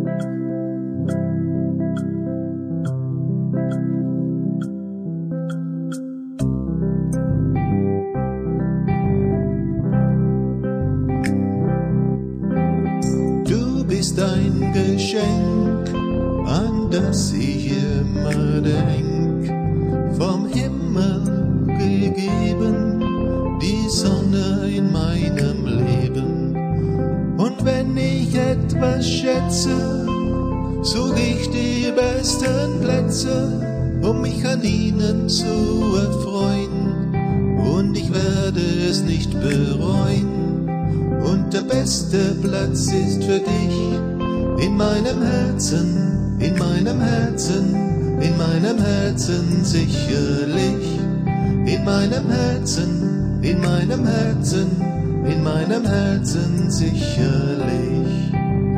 Du bist ein Geschenk, an das ich immer denk, vom Himmel gegeben, die Sonne in meinem Leben. Und wenn ich etwas schätze, such ich die besten Plätze, um mich an ihnen zu erfreuen, und ich werde es nicht bereuen. Und der beste Platz ist für dich, in meinem Herzen, in meinem Herzen, in meinem Herzen sicherlich, in meinem Herzen, in meinem Herzen, in meinem Herzen sicherlich.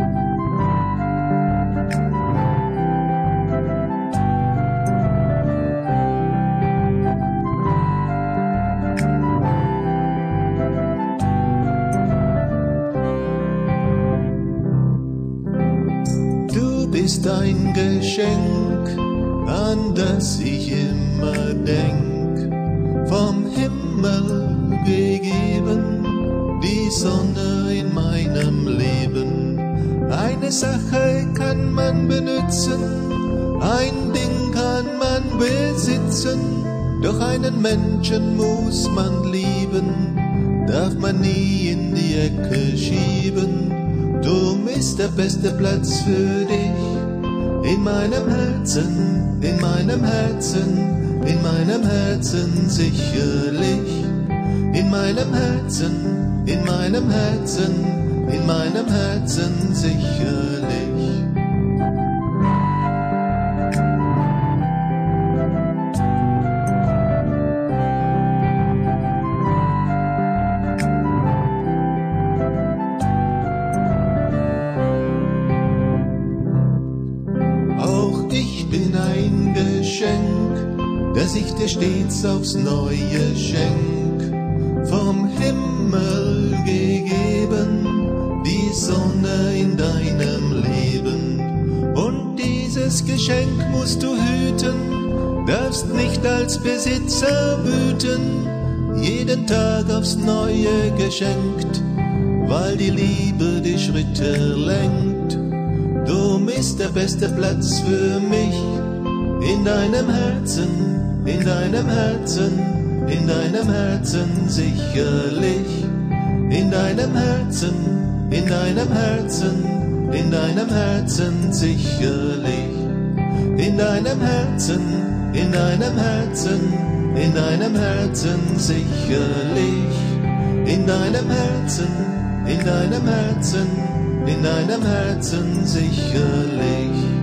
Du bist ein Geschenk, an das ich immer denk, vom Himmel gegeben, die Sonne in meinem Leben. Eine Sache kann man benützen, ein Ding kann man besitzen, doch einen Menschen muss man lieben, darf man nie in die Ecke schieben. Drum ist der beste Platz für dich, in meinem Herzen, in meinem Herzen, in meinem Herzen sicherlich, in meinem Herzen, in meinem Herzen, in meinem Herzen sicherlich. Auch ich bin ein Geschenk, das ich dir stets aufs Neue schenk, vom Himmel gegeben, die Sonne in deinem Leben. Und dieses Geschenk musst du hüten, darfst nicht als Besitzer wüten, jeden Tag aufs Neue geschenkt, weil die Liebe die Schritte lenkt. Drum ist der beste Platz für mich, in deinem Herzen, in deinem Herzen, in deinem Herzen sicherlich, in deinem Herzen, in deinem Herzen, in deinem Herzen sicherlich, in deinem Herzen, in deinem Herzen, in deinem Herzen sicherlich, in deinem Herzen, in deinem Herzen, in deinem Herzen sicherlich.